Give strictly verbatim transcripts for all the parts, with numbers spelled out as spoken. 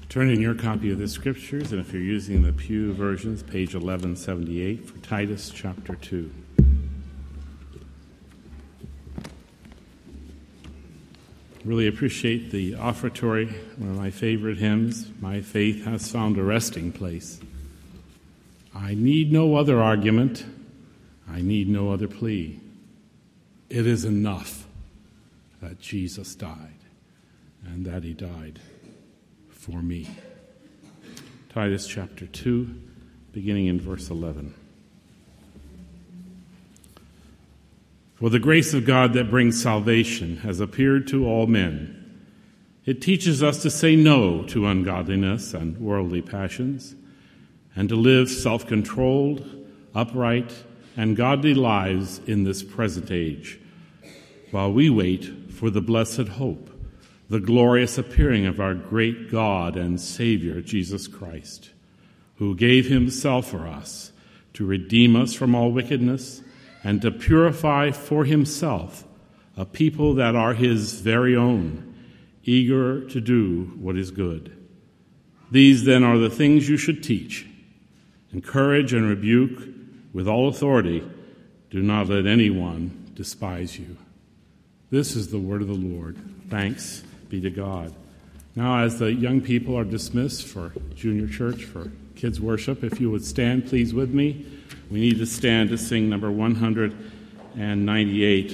Turn in your copy of the Scriptures, and if you're using the Pew versions, page eleven seventy-eight for Titus chapter two. Really appreciate the offertory, one of my favorite hymns, "My Faith Has Found a Resting Place." I need no other argument, I need no other plea. It is enough that Jesus died, and that he died for me. Titus chapter two, beginning in verse eleven. For the grace of God that brings salvation has appeared to all men. It teaches us to say no to ungodliness and worldly passions, and to live self-controlled, upright, and godly lives in this present age, while we wait for the blessed hope, the glorious appearing of our great God and Savior, Jesus Christ, who gave himself for us to redeem us from all wickedness and to purify for himself a people that are his very own, eager to do what is good. These then are the things you should teach. Encourage and rebuke with all authority. Do not let anyone despise you. This is the word of the Lord. Thanks be to God. Now, as the young people are dismissed for junior church, for kids' worship, if you would stand, please, with me. We need to stand to sing number one hundred ninety-eight.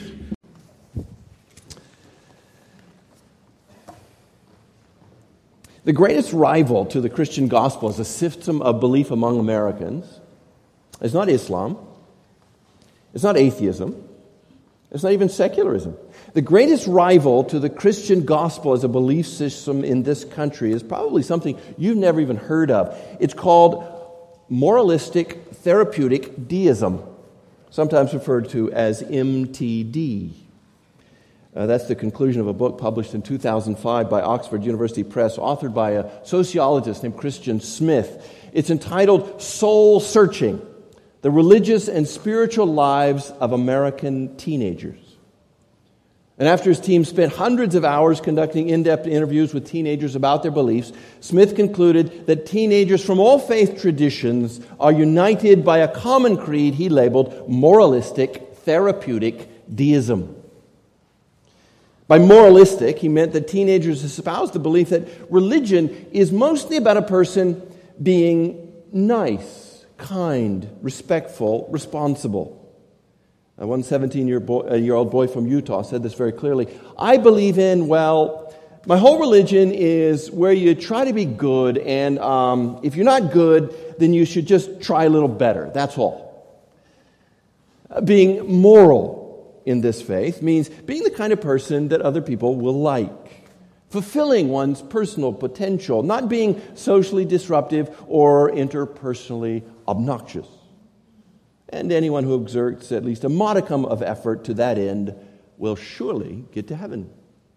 The greatest rival to the Christian gospel as a system of belief among Americans is not Islam, it's not atheism, it's not even secularism. The greatest rival to the Christian gospel as a belief system in this country is probably something you've never even heard of. It's called moralistic therapeutic deism, sometimes referred to as M T D. Uh, that's the conclusion of a book published in two thousand five by Oxford University Press, authored by a sociologist named Christian Smith. It's entitled Soul Searching: The Religious and Spiritual Lives of American Teenagers. And after his team spent hundreds of hours conducting in-depth interviews with teenagers about their beliefs, Smith concluded that teenagers from all faith traditions are united by a common creed he labeled moralistic therapeutic deism. By moralistic, he meant that teenagers espouse the belief that religion is mostly about a person being nice, kind, respectful, responsible. Uh, one seventeen-year-old boy from Utah said this very clearly. I believe in, well, my whole religion is where you try to be good, and um, if you're not good, then you should just try a little better. That's all. Uh, being moral in this faith means being the kind of person that other people will like, fulfilling one's personal potential, not being socially disruptive or interpersonally obnoxious. And anyone who exerts at least a modicum of effort to that end will surely get to heaven.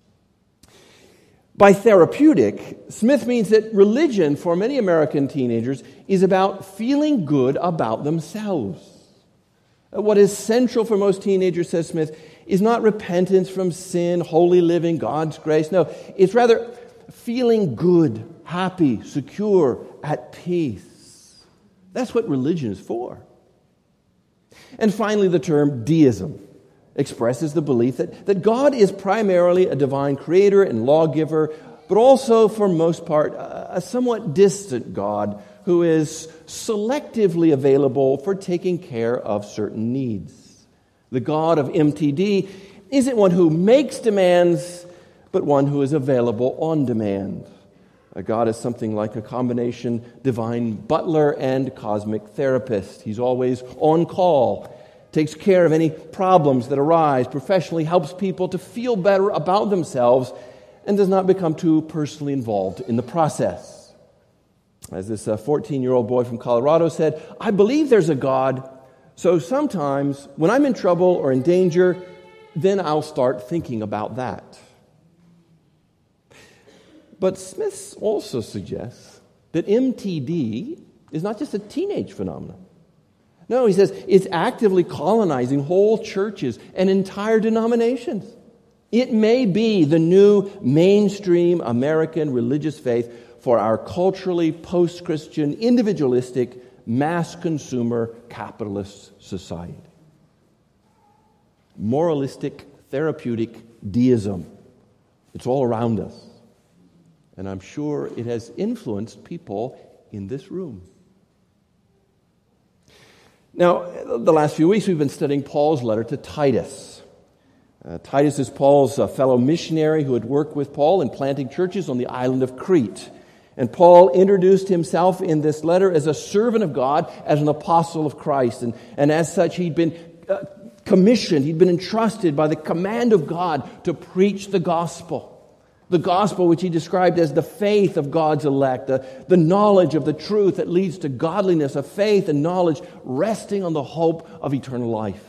By therapeutic, Smith means that religion for many American teenagers is about feeling good about themselves. What is central for most teenagers, says Smith, is not repentance from sin, holy living, God's grace. No, it's rather feeling good, happy, secure, at peace. That's what religion is for. And finally, the term deism expresses the belief that, that God is primarily a divine creator and lawgiver, but also, for most part, a, a somewhat distant God who is selectively available for taking care of certain needs. The God of M T D isn't one who makes demands, but one who is available on demand. A God is something like a combination divine butler and cosmic therapist. He's always on call, takes care of any problems that arise, professionally helps people to feel better about themselves, and does not become too personally involved in the process. As this fourteen-year-old boy from Colorado said, I believe there's a God, so sometimes when I'm in trouble or in danger, then I'll start thinking about that. But Smith also suggests that M T D is not just a teenage phenomenon. No, he says it's actively colonizing whole churches and entire denominations. It may be the new mainstream American religious faith for our culturally post-Christian, individualistic, mass consumer capitalist society. Moralistic, therapeutic deism. It's all around us. And I'm sure it has influenced people in this room. Now, the last few weeks we've been studying Paul's letter to Titus. Uh, Titus is Paul's uh, fellow missionary who had worked with Paul in planting churches on the island of Crete. And Paul introduced himself in this letter as a servant of God, as an apostle of Christ. And, and as such, he'd been uh, commissioned, he'd been entrusted by the command of God to preach the gospel. The gospel which he described as the faith of God's elect, the, the knowledge of the truth that leads to godliness, a faith and knowledge resting on the hope of eternal life.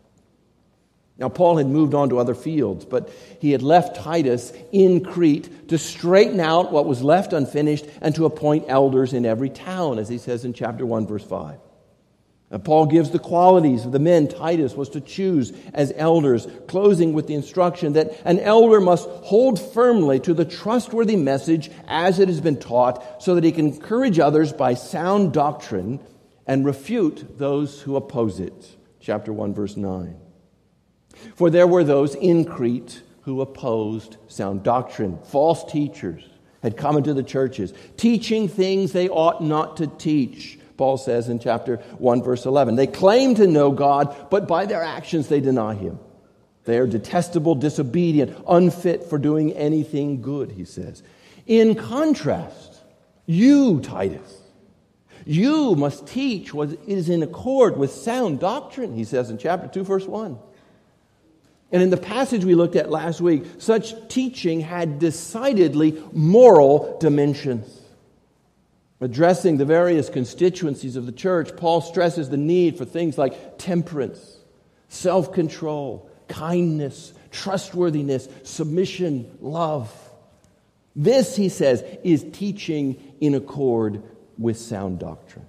Now, Paul had moved on to other fields, but he had left Titus in Crete to straighten out what was left unfinished and to appoint elders in every town, as he says in chapter one, verse five. And Paul gives the qualities of the men Titus was to choose as elders, closing with the instruction that an elder must hold firmly to the trustworthy message as it has been taught, so that he can encourage others by sound doctrine and refute those who oppose it. Chapter one, verse nine. For there were those in Crete who opposed sound doctrine. False teachers had come into the churches, teaching things they ought not to teach. Paul says in chapter one, verse eleven, they claim to know God, but by their actions they deny Him. They are detestable, disobedient, unfit for doing anything good, he says. In contrast, you, Titus, you must teach what is in accord with sound doctrine, he says in chapter two, verse one. And in the passage we looked at last week, such teaching had decidedly moral dimensions. Addressing the various constituencies of the church, Paul stresses the need for things like temperance, self-control, kindness, trustworthiness, submission, love. This, he says, is teaching in accord with sound doctrine.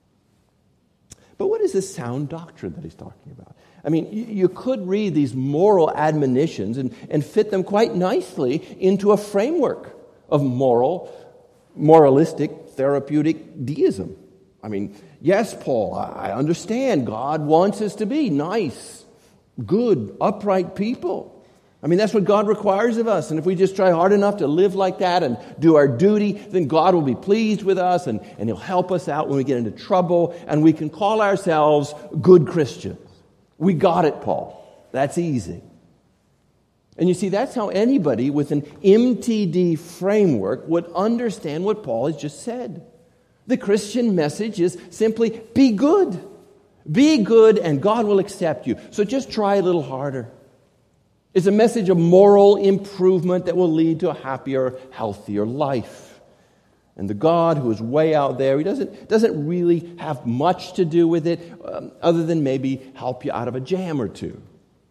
But what is this sound doctrine that he's talking about? I mean, you could read these moral admonitions and, and fit them quite nicely into a framework of moral, moralistic, therapeutic deism. I mean, yes, Paul, I understand God wants us to be nice, good, upright people. I mean, that's what God requires of us. And if we just try hard enough to live like that and do our duty, then God will be pleased with us and, and He'll help us out when we get into trouble, and we can call ourselves good Christians. We got it, Paul. That's easy. And you see, that's how anybody with an M T D framework would understand what Paul has just said. The Christian message is simply be good. Be good and God will accept you. So just try a little harder. It's a message of moral improvement that will lead to a happier, healthier life. And the God who is way out there, He doesn't, doesn't really have much to do with it, um, other than maybe help you out of a jam or two.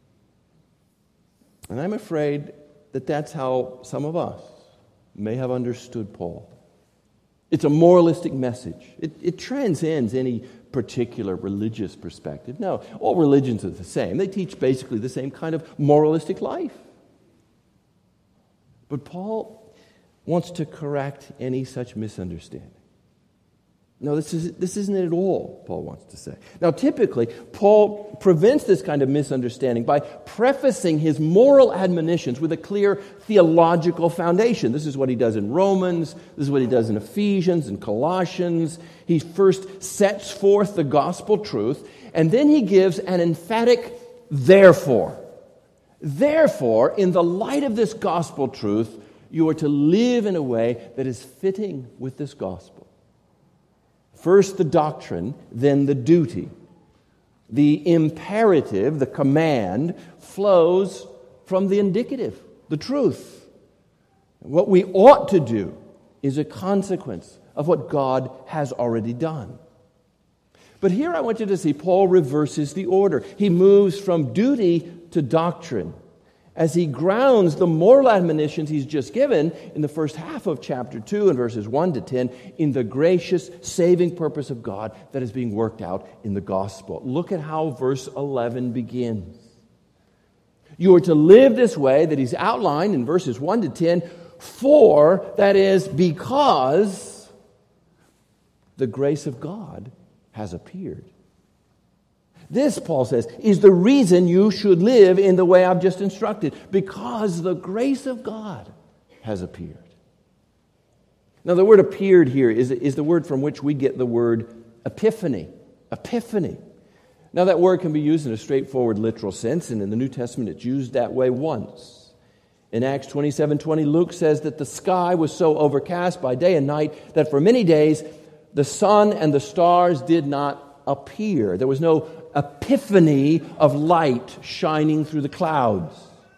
And I'm afraid that that's how some of us may have understood Paul. It's a moralistic message. It, it transcends any particular religious perspective. No, all religions are the same. They teach basically the same kind of moralistic life. But Paul wants to correct any such misunderstanding. No, this, is, this isn't it at all, Paul wants to say. Now, typically, Paul prevents this kind of misunderstanding by prefacing his moral admonitions with a clear theological foundation. This is what he does in Romans. This is what he does in Ephesians and Colossians. He first sets forth the gospel truth, and then he gives an emphatic therefore. Therefore, in the light of this gospel truth, you are to live in a way that is fitting with this gospel. First the doctrine, then the duty. The imperative, the command, flows from the indicative, the truth. What we ought to do is a consequence of what God has already done. But here I want you to see Paul reverses the order. He moves from duty to doctrine, as he grounds the moral admonitions he's just given in the first half of chapter two and verses one to ten in the gracious saving purpose of God that is being worked out in the gospel. Look at how verse eleven begins. You are to live this way that he's outlined in verses one to ten, for, that is, because the grace of God has appeared. This, Paul says, is the reason you should live in the way I've just instructed, because the grace of God has appeared. Now, the word appeared here is, is the word from which we get the word epiphany. Epiphany. Now, that word can be used in a straightforward literal sense, and in the New Testament it's used that way once. In Acts twenty-seven twenty, Luke says that the sky was so overcast by day and night that for many days the sun and the stars did not appear. There was no epiphany of light shining through the clouds.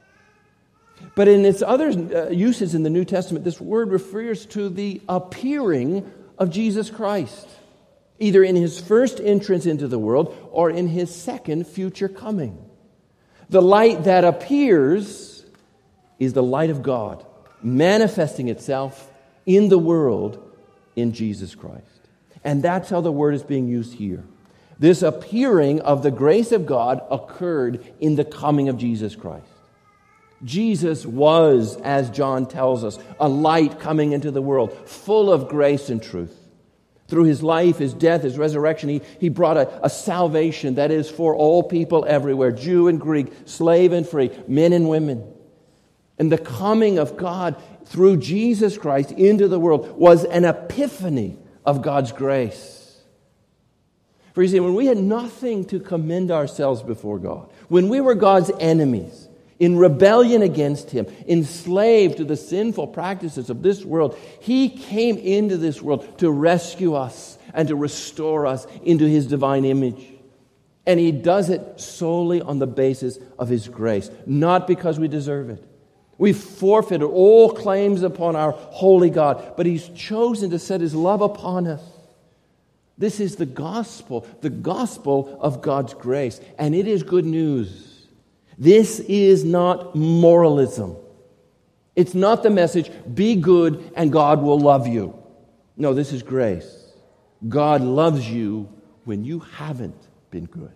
But in its other uh, uses in the New Testament, this word refers to the appearing of Jesus Christ, either in his first entrance into the world or in his second future coming. The light that appears is the light of God, manifesting itself in the world in Jesus Christ. And that's how the word is being used here. This appearing of the grace of God occurred in the coming of Jesus Christ. Jesus was, as John tells us, a light coming into the world, full of grace and truth. Through his life, his death, his resurrection, he, he brought a, a salvation that is for all people everywhere, Jew and Greek, slave and free, men and women. And the coming of God through Jesus Christ into the world was an epiphany of God's grace. For you see, when we had nothing to commend ourselves before God, when we were God's enemies, in rebellion against him, enslaved to the sinful practices of this world, he came into this world to rescue us and to restore us into his divine image. And he does it solely on the basis of his grace, not because we deserve it. We've forfeited all claims upon our holy God, but he's chosen to set his love upon us. This is the gospel, the gospel of God's grace, and it is good news. This is not moralism. It's not the message, be good and God will love you. No, this is grace. God loves you when you haven't been good.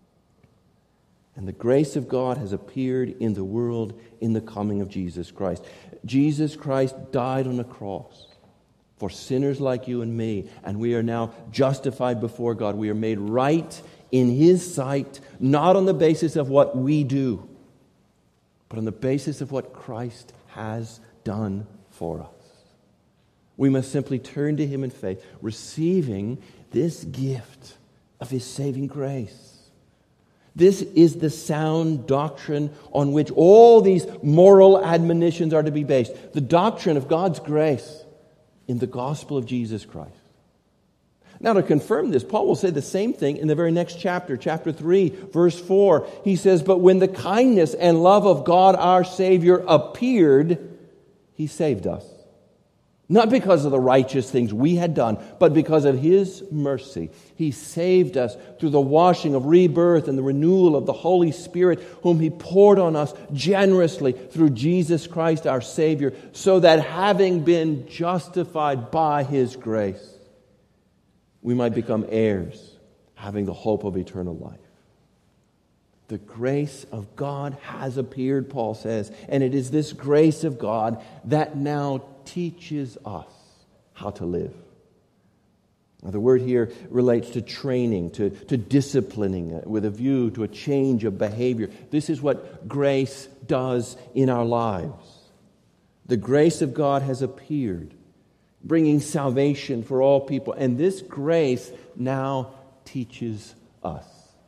And the grace of God has appeared in the world in the coming of Jesus Christ. Jesus Christ died on the cross for sinners like you and me, and we are now justified before God. We are made right in his sight, not on the basis of what we do, but on the basis of what Christ has done for us. We must simply turn to him in faith, receiving this gift of his saving grace. This is the sound doctrine on which all these moral admonitions are to be based. The doctrine of God's grace in the gospel of Jesus Christ. Now, to confirm this, Paul will say the same thing in the very next chapter, chapter three, verse four. He says, "But when the kindness and love of God our Savior appeared, he saved us. Not because of the righteous things we had done, but because of his mercy. He saved us through the washing of rebirth and the renewal of the Holy Spirit, whom he poured on us generously through Jesus Christ our Savior, so that having been justified by his grace, we might become heirs, having the hope of eternal life." The grace of God has appeared, Paul says, and it is this grace of God that now teaches us how to live. Now, the word here relates to training, to, to disciplining with a view to a change of behavior. This is what grace does in our lives. The grace of God has appeared, bringing salvation for all people. And this grace now teaches us.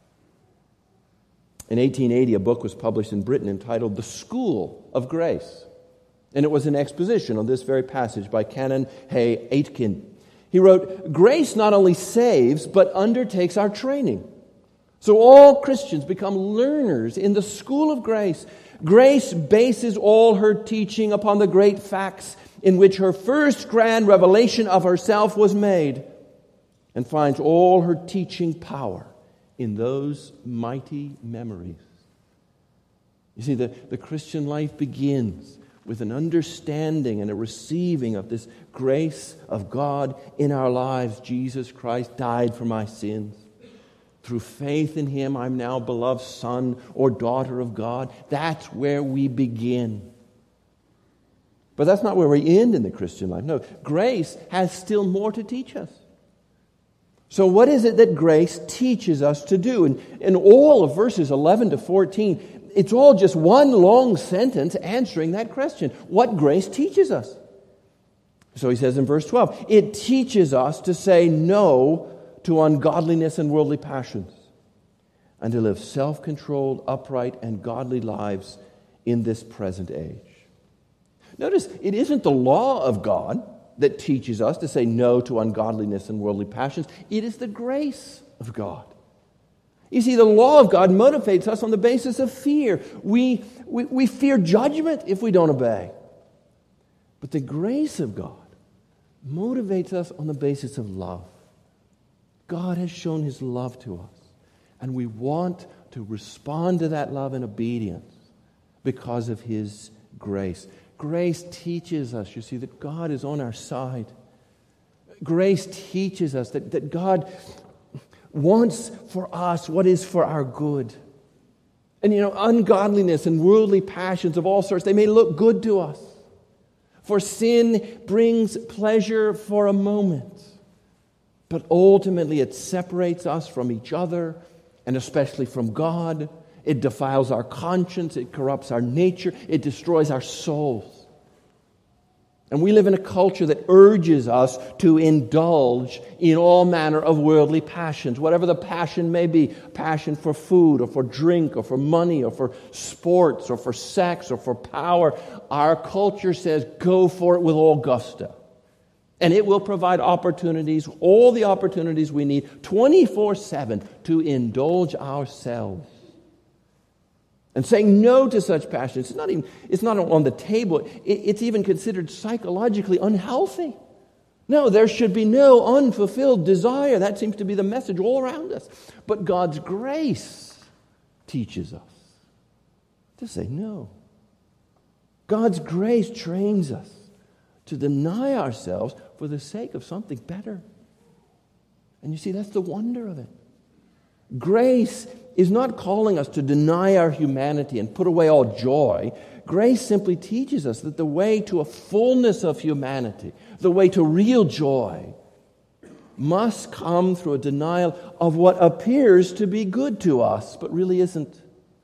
In eighteen eighty, a book was published in Britain entitled The School of Grace. And it was an exposition on this very passage by Canon Hay Aitken. He wrote, "Grace not only saves, but undertakes our training. So all Christians become learners in the school of grace. Grace bases all her teaching upon the great facts in which her first grand revelation of herself was made, and finds all her teaching power in those mighty memories." You see, the, the Christian life begins with an understanding and a receiving of this grace of God in our lives. Jesus Christ died for my sins. Through faith in him, I'm now a beloved son or daughter of God. That's where we begin. But that's not where we end in the Christian life. No, grace has still more to teach us. So what is it that grace teaches us to do? And in all of verses eleven to fourteen, it's all just one long sentence answering that question. What grace teaches us? So he says in verse twelve, it teaches us to say no to ungodliness and worldly passions, and to live self-controlled, upright, and godly lives in this present age. Notice, it isn't the law of God that teaches us to say no to ungodliness and worldly passions. It is the grace of God. You see, the law of God motivates us on the basis of fear. We, we, we fear judgment if we don't obey. But the grace of God motivates us on the basis of love. God has shown his love to us, and we want to respond to that love in obedience because of his grace. Grace teaches us, you see, that God is on our side. Grace teaches us that, that God wants for us what is for our good. And, you know, ungodliness and worldly passions of all sorts, they may look good to us. For sin brings pleasure for a moment. But ultimately it separates us from each other, and especially from God. It defiles our conscience, it corrupts our nature, it destroys our souls. And we live in a culture that urges us to indulge in all manner of worldly passions, whatever the passion may be, passion for food or for drink or for money or for sports or for sex or for power. Our culture says go for it with all gusto. And it will provide opportunities, all the opportunities we need, twenty-four seven to indulge ourselves. And saying no to such passions, it's not even, it's not on the table. It, it's even considered psychologically unhealthy. No, there should be no unfulfilled desire. That seems to be the message all around us. But God's grace teaches us to say no. God's grace trains us to deny ourselves for the sake of something better. And you see, that's the wonder of it. Grace is not calling us to deny our humanity and put away all joy. Grace simply teaches us that the way to a fullness of humanity, the way to real joy, must come through a denial of what appears to be good to us, but really isn't.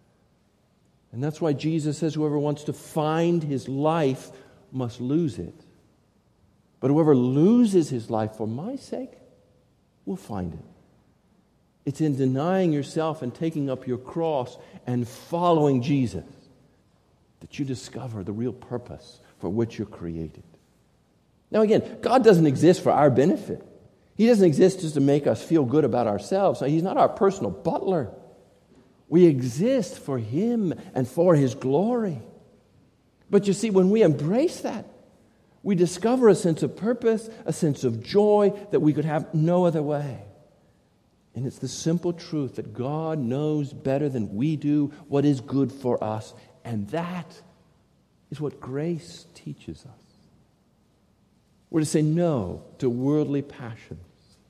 And that's why Jesus says whoever wants to find his life must lose it. But whoever loses his life for my sake will find it. It's in denying yourself and taking up your cross and following Jesus that you discover the real purpose for which you're created. Now again, God doesn't exist for our benefit. He doesn't exist just to make us feel good about ourselves. He's not our personal butler. We exist for him and for his glory. But you see, when we embrace that, we discover a sense of purpose, a sense of joy that we could have no other way. And it's the simple truth that God knows better than we do what is good for us. And that is what grace teaches us. We're to say no to worldly passions.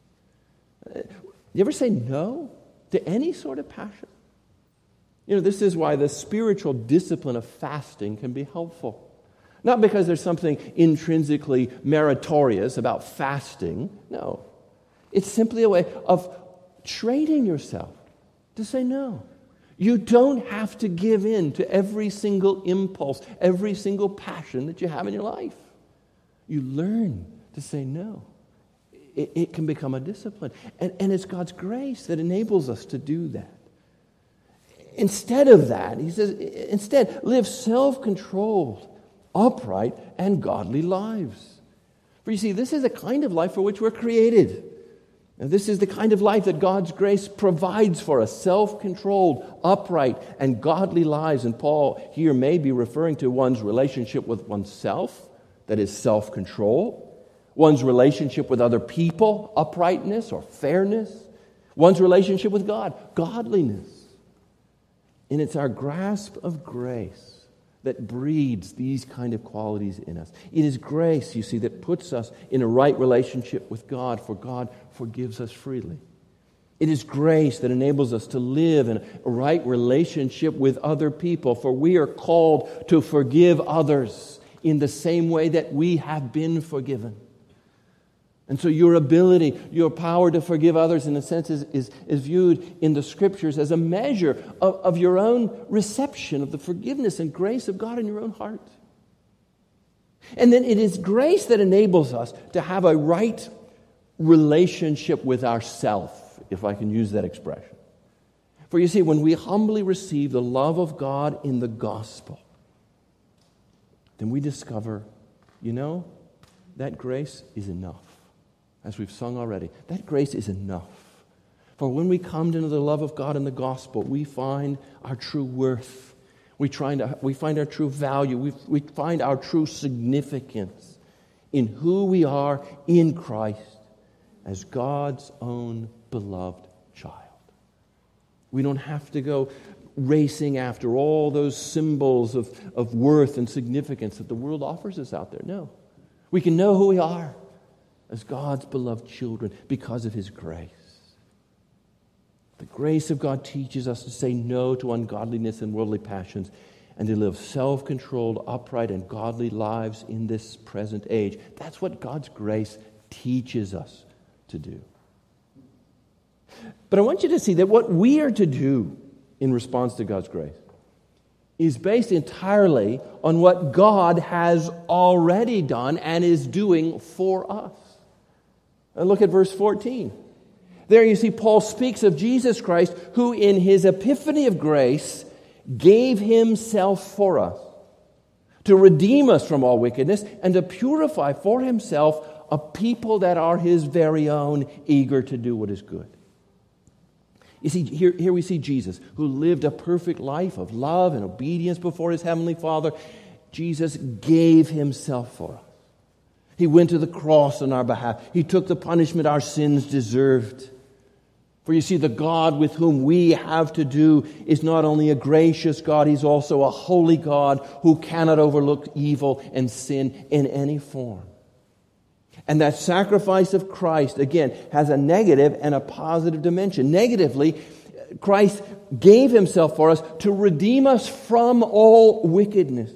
You ever say no to any sort of passion? You know, this is why the spiritual discipline of fasting can be helpful. Not because there's something intrinsically meritorious about fasting. No. It's simply a way of training yourself to say no. You don't have to give in to every single impulse, every single passion that you have in your life. You learn to say no. It, it can become a discipline. And, and it's God's grace that enables us to do that. Instead of that, he says, instead, live self-controlled, upright, and godly lives. For you see, this is the kind of life for which we're created. And this is the kind of life that God's grace provides for us, self-controlled, upright, and godly lives. And Paul here may be referring to one's relationship with oneself, that is self-control, one's relationship with other people, uprightness or fairness, one's relationship with God, godliness. And it's our grasp of grace that breeds these kind of qualities in us. It is grace, you see, that puts us in a right relationship with God, for God forgives us freely. It is grace that enables us to live in a right relationship with other people, for we are called to forgive others in the same way that we have been forgiven. And so your ability, your power to forgive others, in a sense, is, is, is viewed in the Scriptures as a measure of, of your own reception of the forgiveness and grace of God in your own heart. And then it is grace that enables us to have a right relationship with ourself, if I can use that expression. For you see, when we humbly receive the love of God in the gospel, then we discover, you know, that grace is enough. As we've sung already, that grace is enough. For when we come to know the love of God in the gospel, we find our true worth. We, try to, we find our true value. We, we find our true significance in who we are in Christ as God's own beloved child. We don't have to go racing after all those symbols of, of worth and significance that the world offers us out there. No. We can know who we are as God's beloved children because of His grace. The grace of God teaches us to say no to ungodliness and worldly passions and to live self-controlled, upright, and godly lives in this present age. That's what God's grace teaches us to do. But I want you to see that what we are to do in response to God's grace is based entirely on what God has already done and is doing for us. And look at verse fourteen. There you see Paul speaks of Jesus Christ, who in His epiphany of grace gave Himself for us to redeem us from all wickedness and to purify for Himself a people that are His very own, eager to do what is good. You see, here, here we see Jesus, who lived a perfect life of love and obedience before His Heavenly Father. Jesus gave Himself for us. He went to the cross on our behalf. He took the punishment our sins deserved. For you see, the God with whom we have to do is not only a gracious God, He's also a holy God who cannot overlook evil and sin in any form. And that sacrifice of Christ, again, has a negative and a positive dimension. Negatively, Christ gave Himself for us to redeem us from all wickedness.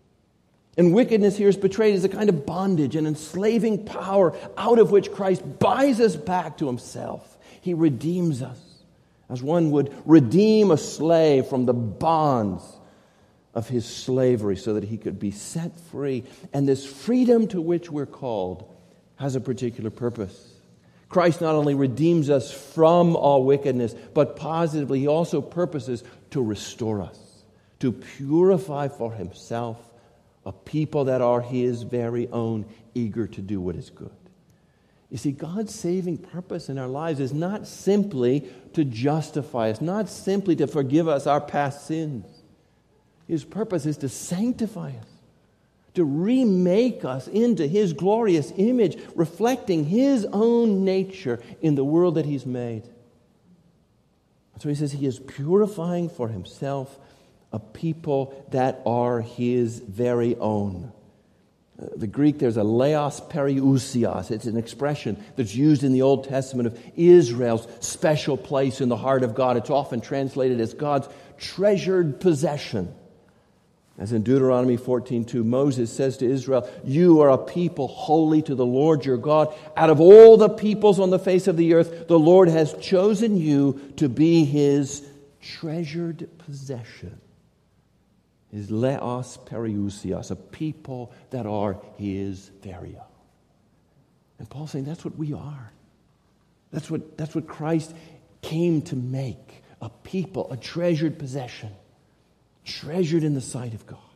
And wickedness here is portrayed as a kind of bondage, an enslaving power out of which Christ buys us back to Himself. He redeems us as one would redeem a slave from the bonds of his slavery so that he could be set free. And this freedom to which we're called has a particular purpose. Christ not only redeems us from all wickedness, but positively He also purposes to restore us, to purify for Himself a people that are His very own, eager to do what is good. You see, God's saving purpose in our lives is not simply to justify us, not simply to forgive us our past sins. His purpose is to sanctify us, to remake us into His glorious image, reflecting His own nature in the world that He's made. So He says He is purifying for Himself a people that are His very own. Uh, the Greek, there's a leos periousios. It's an expression that's used in the Old Testament of Israel's special place in the heart of God. It's often translated as God's treasured possession. As in Deuteronomy fourteen two, Moses says to Israel, "You are a people holy to the Lord your God. Out of all the peoples on the face of the earth, the Lord has chosen you to be His treasured possession." Is leos periousios, a people that are His very own. And Paul's saying that's what we are. That's what, that's what Christ came to make, a people, a treasured possession, treasured in the sight of God.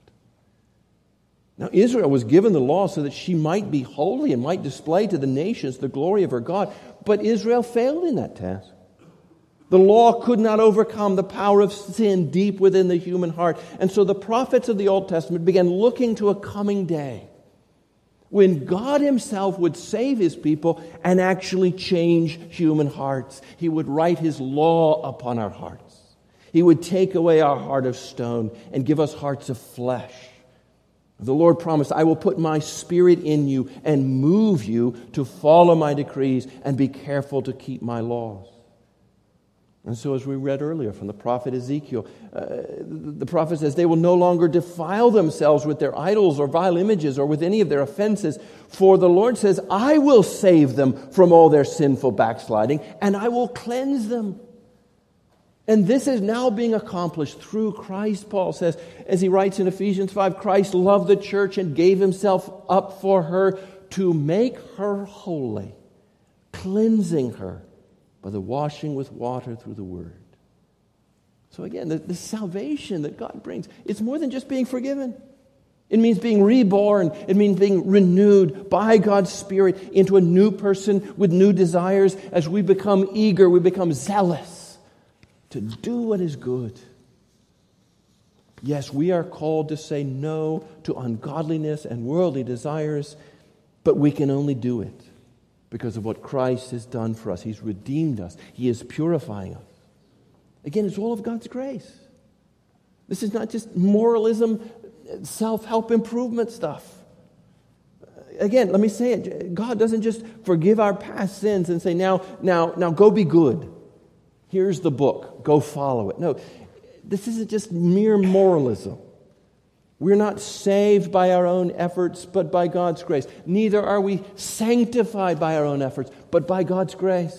Now, Israel was given the law so that she might be holy and might display to the nations the glory of her God, but Israel failed in that task. The law could not overcome the power of sin deep within the human heart. And so the prophets of the Old Testament began looking to a coming day when God Himself would save His people and actually change human hearts. He would write His law upon our hearts. He would take away our heart of stone and give us hearts of flesh. The Lord promised, "I will put my spirit in you and move you to follow my decrees and be careful to keep my laws." And so, as we read earlier from the prophet Ezekiel, uh, the prophet says, they will no longer defile themselves with their idols or vile images or with any of their offenses. For the Lord says, I will save them from all their sinful backsliding, and I will cleanse them. And this is now being accomplished through Christ, Paul says, as he writes in Ephesians five, Christ loved the church and gave himself up for her to make her holy, cleansing her by the washing with water through the Word. So again, the, the salvation that God brings, it's more than just being forgiven. It means being reborn. It means being renewed by God's Spirit into a new person with new desires. As we become eager, we become zealous to do what is good. Yes, we are called to say no to ungodliness and worldly desires, but we can only do it because of what Christ has done for us. He's redeemed us. He is purifying us. Again, it's all of God's grace. This is not just moralism, self-help improvement stuff. Again, let me say it. God doesn't just forgive our past sins and say, now, now, now go be good. Here's the book. Go follow it. No, this isn't just mere moralism. We're not saved by our own efforts, but by God's grace. Neither are we sanctified by our own efforts, but by God's grace.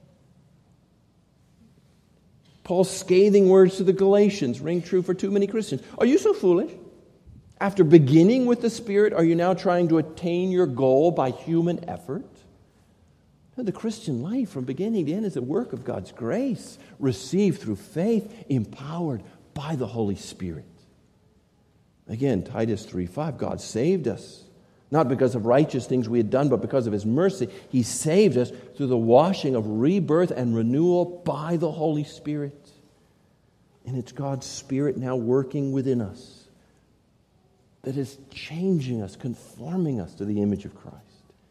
Paul's scathing words to the Galatians ring true for too many Christians. Are you so foolish? After beginning with the Spirit, are you now trying to attain your goal by human effort? No, the Christian life from beginning to end is a work of God's grace, received through faith, empowered by the Holy Spirit. Again, Titus three five, God saved us, not because of righteous things we had done, but because of His mercy. He saved us through the washing of rebirth and renewal by the Holy Spirit. And it's God's Spirit now working within us that is changing us, conforming us to the image of Christ.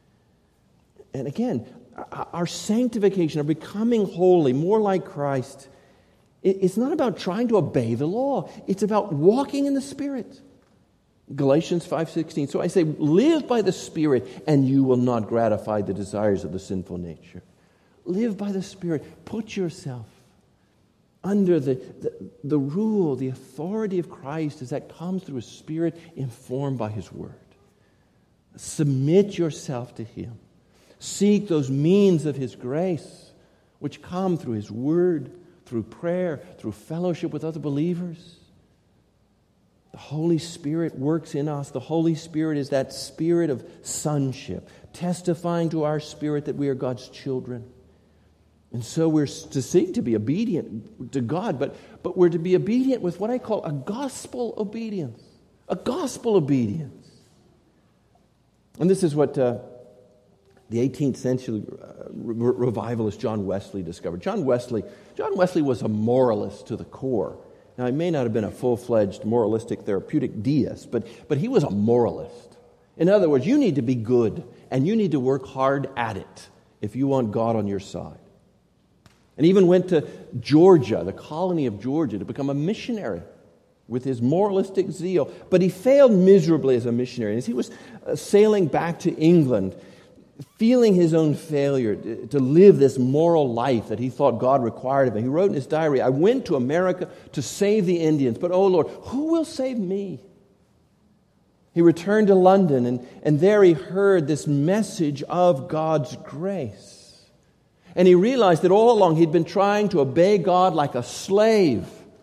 And again, our sanctification, our becoming holy, more like Christ, it's not about trying to obey the law. It's about walking in the Spirit. Galatians five sixteen. So I say, live by the Spirit, and you will not gratify the desires of the sinful nature. Live by the Spirit. Put yourself under the, the, the rule, the authority of Christ as that comes through His Spirit informed by His Word. Submit yourself to Him. Seek those means of His grace which come through His Word, through prayer, through fellowship with other believers. The Holy Spirit works in us. The Holy Spirit is that spirit of sonship, testifying to our spirit that we are God's children. And so we're to seek to be obedient to God, but, but we're to be obedient with what I call a gospel obedience. A gospel obedience. And this is what uh, the eighteenth century uh, re- revivalist John Wesley discovered. John Wesley, John Wesley was a moralist to the core. Now, he may not have been a full-fledged moralistic therapeutic deist, but, but he was a moralist. In other words, you need to be good, and you need to work hard at it if you want God on your side. And even went to Georgia, the colony of Georgia, to become a missionary with his moralistic zeal. But he failed miserably as a missionary. And as he was uh, sailing back to England, feeling his own failure to, to live this moral life that he thought God required of him, he wrote in his diary, I went to America to save the Indians, but oh Lord, who will save me? He returned to London, and, and there he heard this message of God's grace. And he realized that all along he'd been trying to obey God like a slave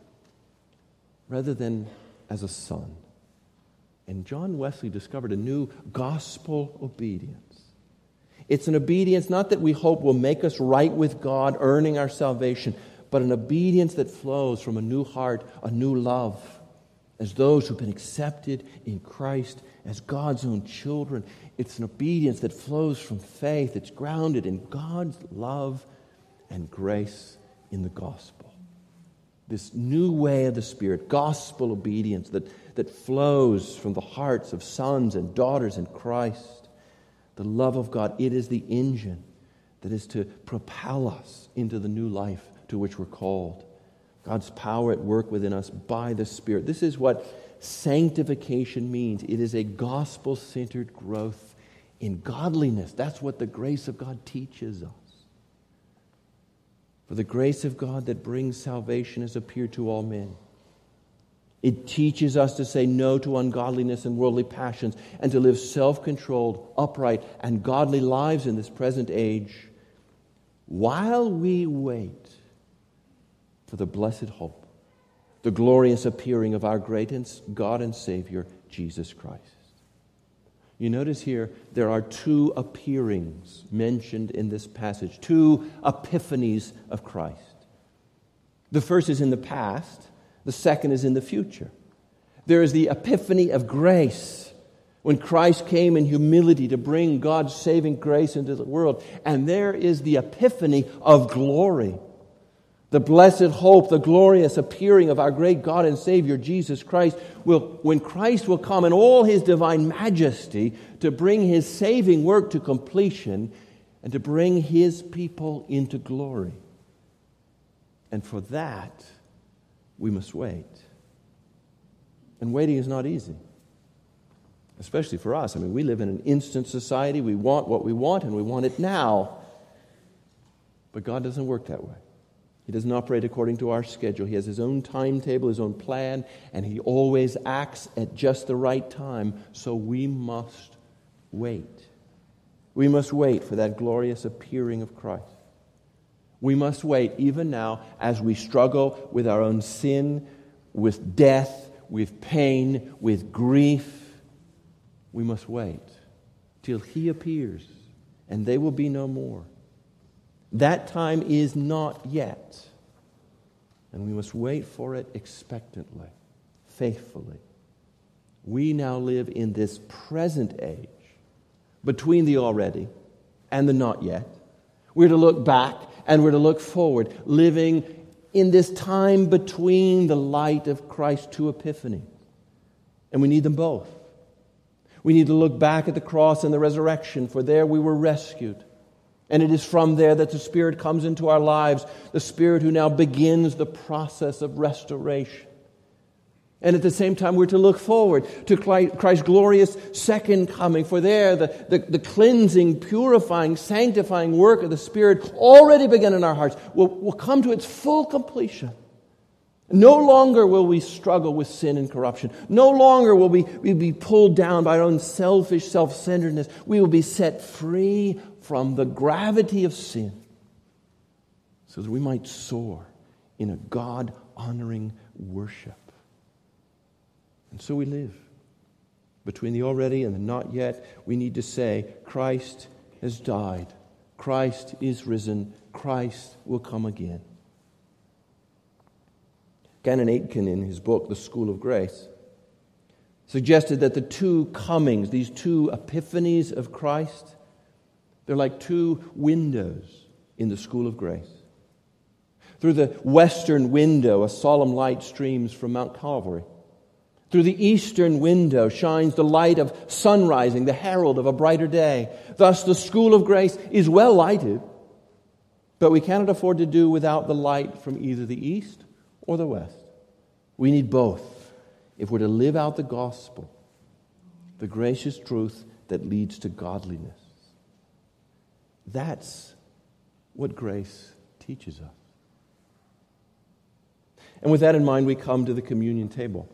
rather than as a son. And John Wesley discovered a new gospel obedience. It's an obedience not that we hope will make us right with God, earning our salvation, but an obedience that flows from a new heart, a new love, as those who've been accepted in Christ as God's own children. It's an obedience that flows from faith. It's grounded in God's love and grace in the gospel. This new way of the Spirit, gospel obedience that, that flows from the hearts of sons and daughters in Christ. The love of God, it is the engine that is to propel us into the new life to which we're called. God's power at work within us by the Spirit. This is what sanctification means. It is a gospel-centered growth in godliness. That's what the grace of God teaches us. For the grace of God that brings salvation has appeared to all men. It teaches us to say no to ungodliness and worldly passions and to live self-controlled, upright, and godly lives in this present age while we wait for the blessed hope, the glorious appearing of our great God and Savior, Jesus Christ. You notice here there are two appearings mentioned in this passage, two epiphanies of Christ. The first is in the past, the second is in the future. There is the epiphany of grace, when Christ came in humility to bring God's saving grace into the world. And there is the epiphany of glory, the blessed hope, the glorious appearing of our great God and Savior, Jesus Christ, will, when Christ will come in all His divine majesty to bring His saving work to completion and to bring His people into glory. And for that, we must wait. And waiting is not easy, especially for us. I mean, we live in an instant society. We want what we want, and we want it now. But God doesn't work that way. He doesn't operate according to our schedule. He has His own timetable, His own plan, and He always acts at just the right time. So we must wait. We must wait for that glorious appearing of Christ. We must wait even now as we struggle with our own sin, with death, with pain, with grief. We must wait till He appears, and they will be no more. That time is not yet. And we must wait for it expectantly, faithfully. We now live in this present age, between the already and the not yet. We're to look back and we're to look forward, living in this time between the light of Christ's two epiphanies. And we need them both. We need to look back at the cross and the resurrection, for there we were rescued. And it is from there that the Spirit comes into our lives, the Spirit who now begins the process of restoration. And at the same time, we're to look forward to Christ's glorious second coming, for there the, the, the cleansing, purifying, sanctifying work of the Spirit already begun in our hearts will, will come to its full completion. No longer will we struggle with sin and corruption. No longer will we, we be pulled down by our own selfish self-centeredness. We will be set free from the gravity of sin so that we might soar in a God-honoring worship. And so we live. Between the already and the not yet, we need to say, Christ has died. Christ is risen. Christ will come again. Canon Aitken, in his book, The School of Grace, suggested that the two comings, these two epiphanies of Christ, they're like two windows in the School of Grace. Through the western window, a solemn light streams from Mount Calvary. Through the eastern window shines the light of sun rising, the herald of a brighter day. Thus, the School of Grace is well lighted, but we cannot afford to do without the light from either the east or the west. We need both if we're to live out the gospel, the gracious truth that leads to godliness. That's what grace teaches us. And with that in mind, we come to the communion table.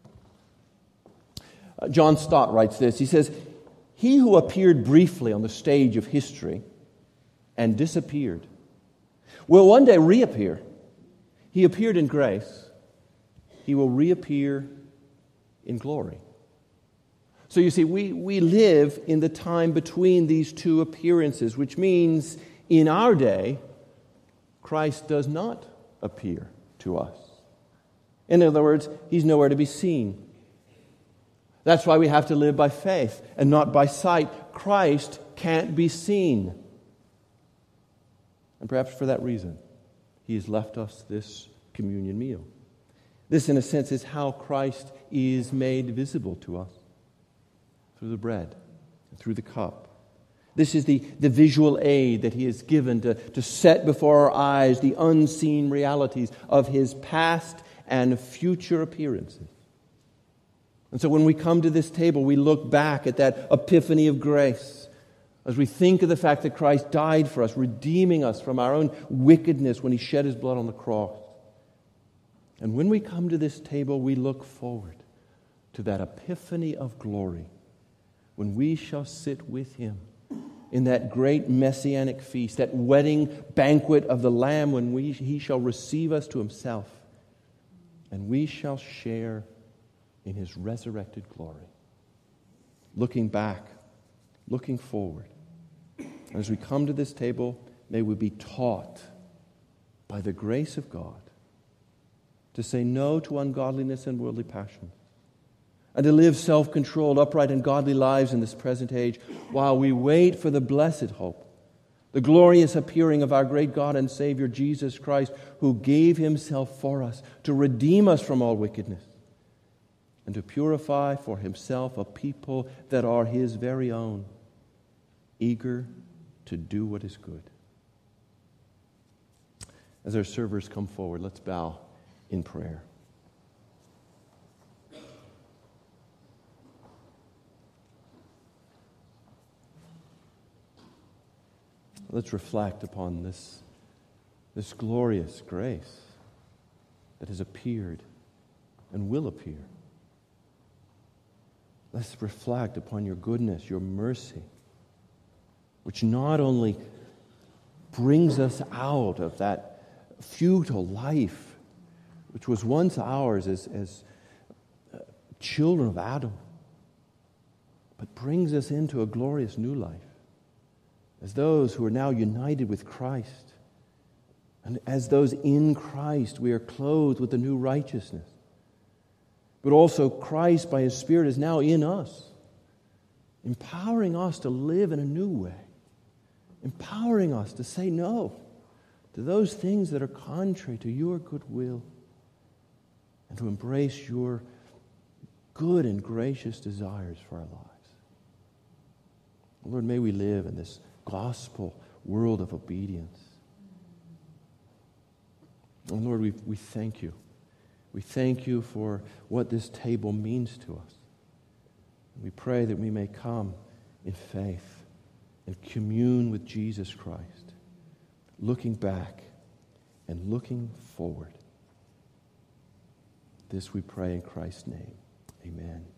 Uh, John Stott writes this. He says, "He who appeared briefly on the stage of history and disappeared will one day reappear. He appeared in grace. He will reappear in glory." So you see, we, we live in the time between these two appearances, which means in our day, Christ does not appear to us. In other words, He's nowhere to be seen. That's why we have to live by faith and not by sight. Christ can't be seen. And perhaps for that reason, He has left us this communion meal. This, in a sense, is how Christ is made visible to us. Through the bread, and through the cup. This is the, the visual aid that He has given to, to set before our eyes the unseen realities of His past and future appearances. And so when we come to this table, we look back at that epiphany of grace, As we think of the fact that Christ died for us, redeeming us from our own wickedness when he shed his blood on the cross. And when we come to this table, we look forward to that epiphany of glory when we shall sit with him in that great messianic feast, that wedding banquet of the Lamb when we, he shall receive us to himself, and we shall share in his resurrected glory. Looking back, looking forward. And as we come to this table, may we be taught by the grace of God to say no to ungodliness and worldly passion, and to live self-controlled, upright, and godly lives in this present age while we wait for the blessed hope, the glorious appearing of our great God and Savior, Jesus Christ, who gave himself for us to redeem us from all wickedness and to purify for himself a people that are his very own, eager to do what is good. As our servers come forward, let's bow in prayer. Let's reflect upon this, this glorious grace that has appeared and will appear. Let's reflect upon your goodness, your mercy, which not only brings us out of that futile life which was once ours as, as children of Adam, but brings us into a glorious new life as those who are now united with Christ. And as those in Christ, we are clothed with the new righteousness. But also Christ, by his Spirit, is now in us, empowering us to live in a new way, empowering us to say no to those things that are contrary to your good will, and to embrace your good and gracious desires for our lives. Lord, may we live in this gospel world of obedience. And Lord, we, we thank you. We thank you for what this table means to us. We pray that we may come in faith and commune with Jesus Christ, looking back and looking forward. This we pray in Christ's name. Amen.